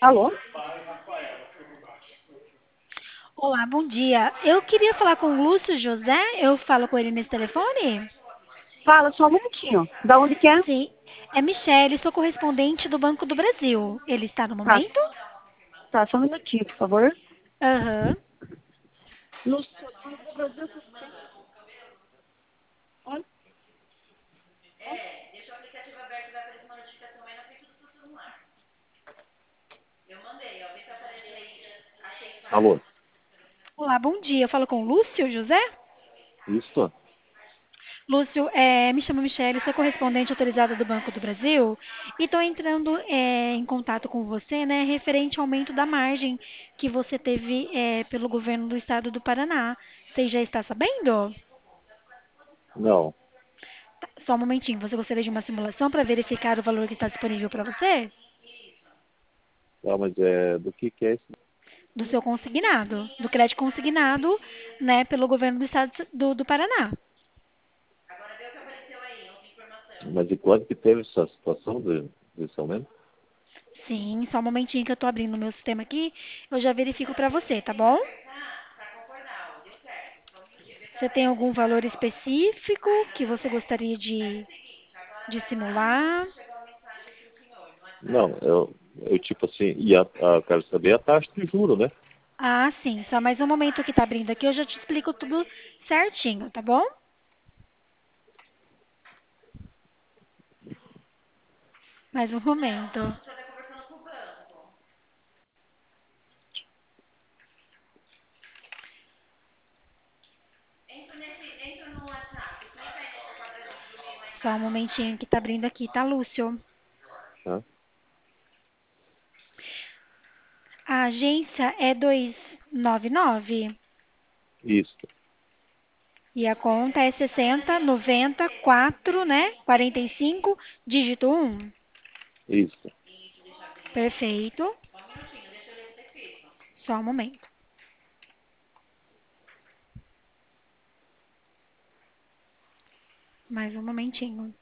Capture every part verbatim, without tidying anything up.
Alô? Olá, bom dia. Eu queria falar com o Lúcio José. Eu falo com ele nesse telefone? Fala só um minutinho. Da onde que é? Sim. É Michele, sou correspondente do Banco do Brasil. Ele está no Tá, momento? tá, só um minutinho, por favor. Aham. No Banco do Brasil, olha. Alô, Olá, bom dia. Eu falo com o Lúcio José? isso? Lúcio, é, me chamo Michele, sou correspondente autorizada do Banco do Brasil e estou entrando é, em contato com você, né, referente ao aumento da margem que você teve é, pelo governo do estado do Paraná. Você já está sabendo? Não, Só um momentinho, você gostaria de uma simulação para verificar o valor que está disponível para você? não, mas é do que que é isso? Do seu consignado, do crédito consignado, né, pelo governo do estado do, do Paraná. Mas de quando que teve essa situação de, desse aumento? Sim, só um momentinho que eu estou abrindo o meu sistema aqui, eu já verifico para você, tá bom? Você tem algum valor específico que você gostaria de, de simular? Não, eu, eu tipo assim, e a, a, eu quero saber a taxa de juro, né? Ah, sim, só mais um momento que está abrindo aqui, eu já te explico tudo certinho, tá bom? Mais um momento. Só um momentinho que está abrindo aqui, tá, Lúcio? Tá? A agência é duzentos e noventa e nove Isso, e a conta é sessenta, noventa, quatro, né? quarenta e cinco, dígito um. isso. Perfeito. Só um momento. Mais um momentinho.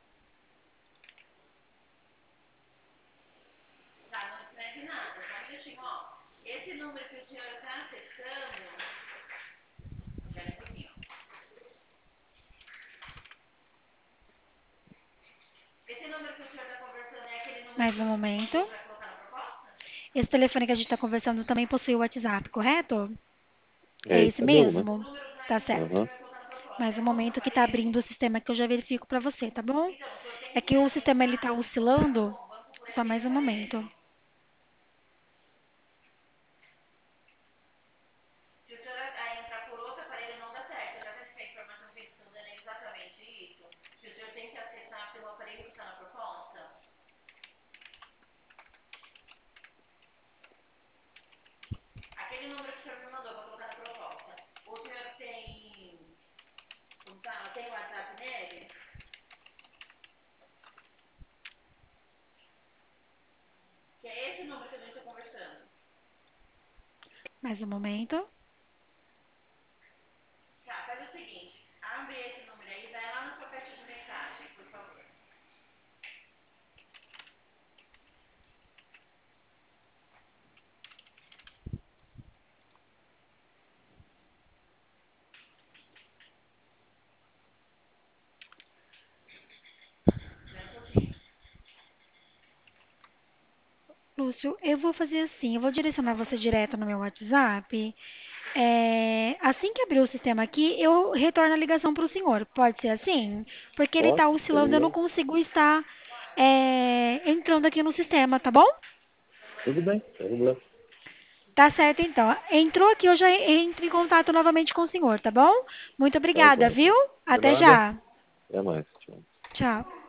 Mais um momento. Esse telefone que a gente está conversando também possui o WhatsApp, correto? É É, esse esse é meu, né? mesmo? Tá certo. Aham. Mais um momento que está abrindo o sistema que eu já verifico para você, tá bom? É que o sistema ele tá oscilando. Só mais um momento. Mais um momento. Lúcio, eu vou fazer assim, eu vou direcionar você direto no meu WhatsApp. É, assim que abrir o sistema aqui, eu retorno a ligação para o senhor. Pode ser assim? Porque ele Pode, está sem oscilando, eu não problema. consigo estar é, entrando aqui no sistema, tá bom? Tudo bem, sem problema. Tá certo, então. Entrou aqui, eu já entro em contato novamente com o senhor, tá bom? Muito Tá obrigada, joia. viu? De Até nada. já. Até mais. Tchau. Tchau.